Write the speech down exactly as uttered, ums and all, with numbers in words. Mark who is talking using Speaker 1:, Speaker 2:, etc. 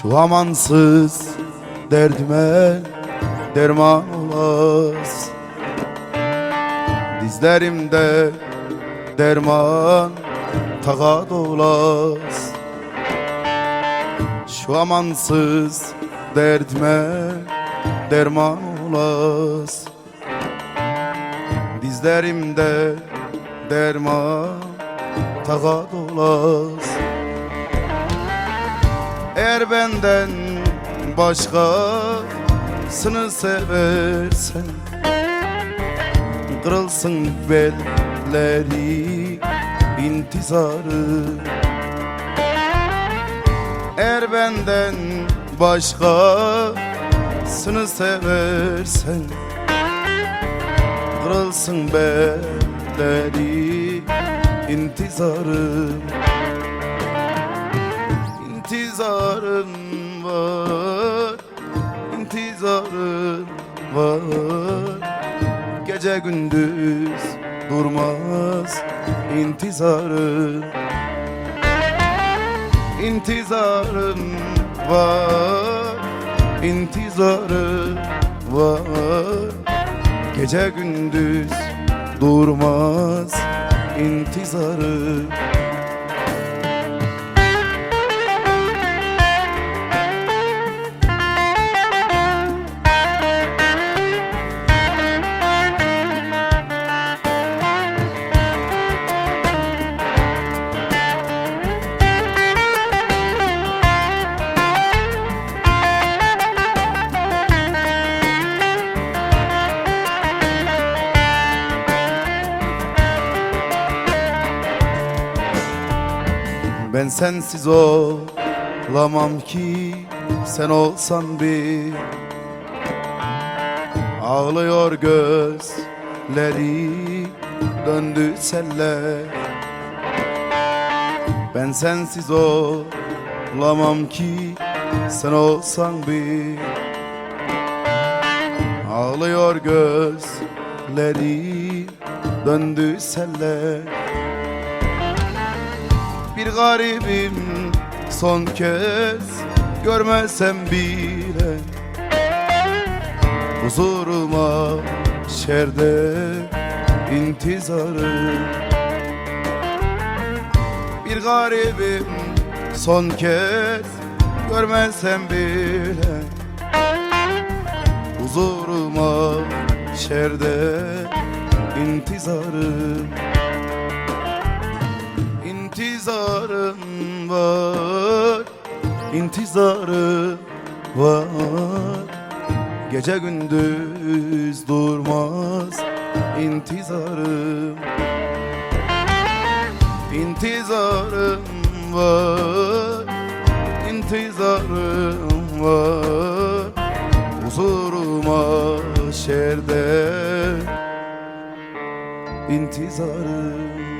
Speaker 1: Şu amansız derdime derman olas, dizlerimde derman takat olas. Şu amansız derdime derman olas, dizlerimde derman takat olas. Eğer benden başkasını seversen, kırılsın belleri intizarı. Eğer benden başkasını seversen, kırılsın belleri intizarı. İntizarım var, intizarım var. Gece gündüz durmaz intizarım. İntizarım var, intizarım var. Gece gündüz durmaz intizarım. Ben sensiz olamam ki sen olsan bir. Ağlıyor gözleri döndü seller. Ben sensiz olamam ki sen olsan bir. Ağlıyor gözleri döndü seller. Bir garibim son kez görmesem bile, huzuruma şerde intizarım. Bir garibim son kez görmesem bile, huzuruma şerde intizarım. İntizarım var, intizarım var. Gece gündüz durmaz intizarım. İntizarım var, intizarım var. Huzuruma şerde intizarım.